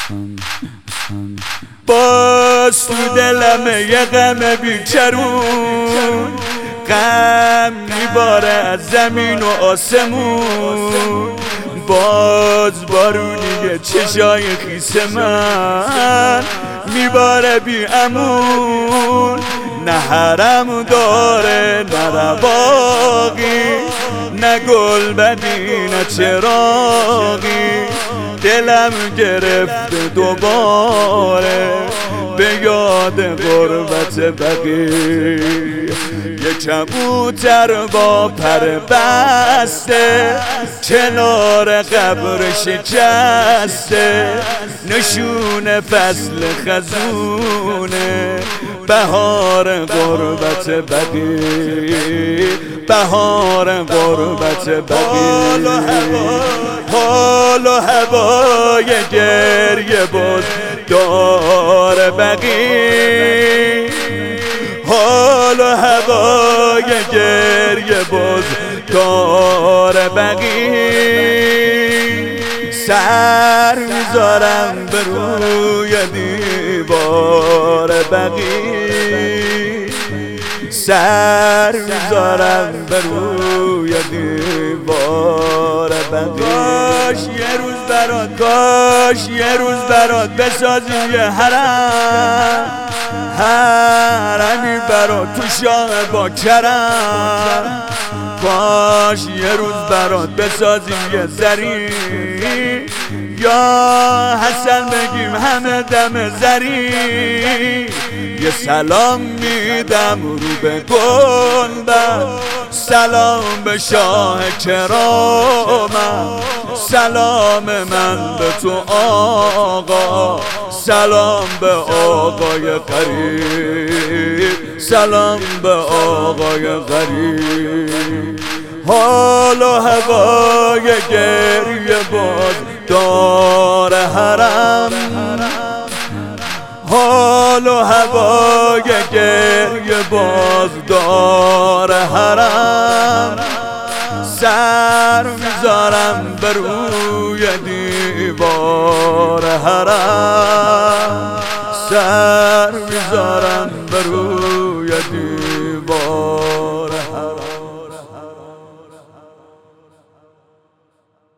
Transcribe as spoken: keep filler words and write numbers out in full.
باز تو دلم یه غم بیکرون، غم میباره از زمین و آسمون. باز بارونی چشای خیس من میباره بی امون. نه حرم داره نه رواقی، نه گل بدی نه چراغی. دلم گرفته دوباره به یاد غربت بقی. یه کبوتر با پر بسته کنار قبر شکسته، نشون فصل خزونه بهار غربت بقی. بهار غربت بقی. حال و هوای گریه باز دار بقی. حال و هوای گریه باز دار بقی. سر میذارم به روی دیوار بقی. سر میذارم به روی دیوار بقی. کاش یه روز برات، کاش یه روز برات بسازیم یه حرم، حرمی برات تو شام با کرم. کاش یه روز برات بسازیم یه زری، یا حسن بگیم همه دم زری. یه سلام میدم رو به گنبد، سلام به شاه کرامم. سلام من به تو آقا، سلام به آقای غریب، سلام به آقای غریب. حال و هوای گریه باز دار حرم، حال و هوای گریه باز دار حرم. سر میذارم بر روی دیوار حرم، سر میذارم بر روی دیوار